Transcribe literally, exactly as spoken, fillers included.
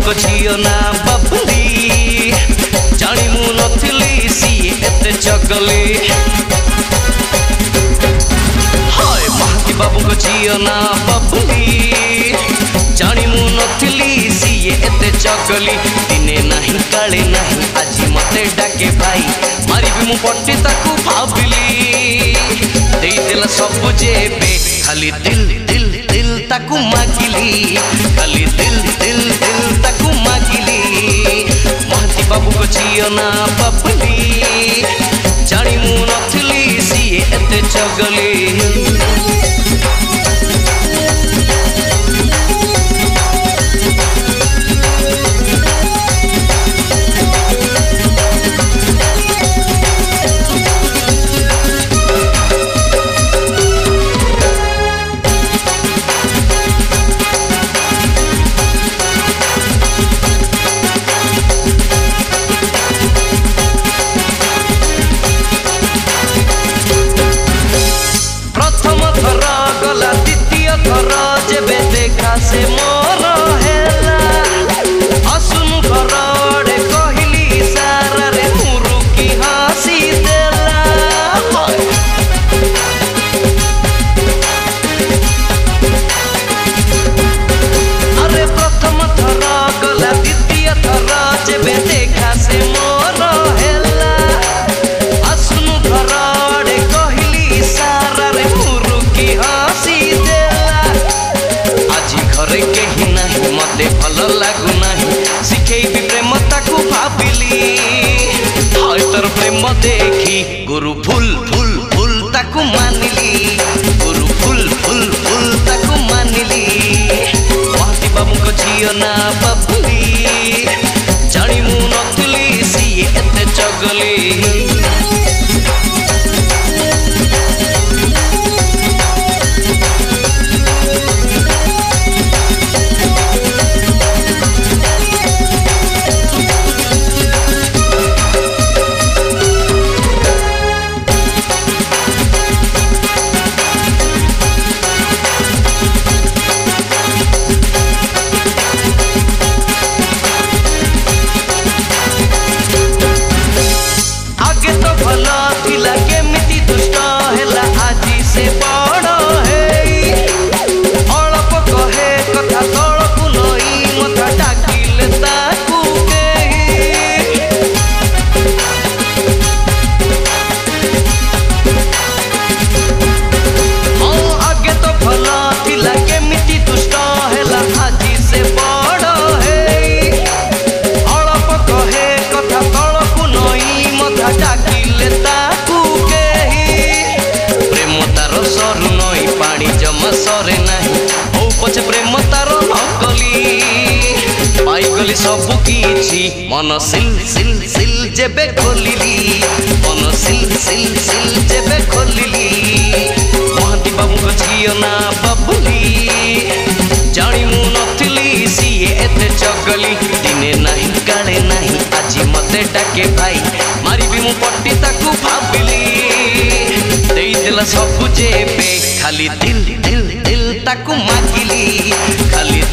बाबू झील ना बबली जानी मु नथिली सीए एते चगली हाय महांती बाबू झील ना बबली जानी मु नथिली सीए एते चगली दिने नहीं काले नहीं आज मते डाके भाई मारी भी मु पट्टी ताकू भाबिली दे देला सब जेबे खाली दिल दिल दिल ताकू मागिली खाली दिल दिल दिल ताकू मागिली महांती बाबू झील ना बबली जानी मु नथिली सीए एते चगली से मोर हेला असुन घरे कहली सारा रे मुरु की हसी देला अरे प्रथम थर गला द्वितीय थर जेबे देखा से मोर हेला असुन घरे कहली सारा रे मुरु की हसी घरे कहीं नहीं मते भल लागू नहीं शिखे भी प्रेम ताकू भाबिली हाय तोर प्रेम देखी गुरु फुल फुल फुल ताकू मानिली गुरु फुल फुल फुल ताकू मानिली महांती बाबू झील ना बबली जानी मु नथिली सीए एते चगली सरे नहीं हो पछे प्रेम तार नकली पाईगली सब किछि मन सिल सिल सिल जेबे खोलिली मन सिल सिल सिल जेबे खोलिली महांती बाबू झील ना बबली जानी मु नथिली सीए एते चगली दिने नहीं काले नहीं आज मते डाके भाई मारी भी मु पट्टी ताकू भाबिली दे देला सब जेबे खाली दिल दिल दिल ताकू मागिली खाली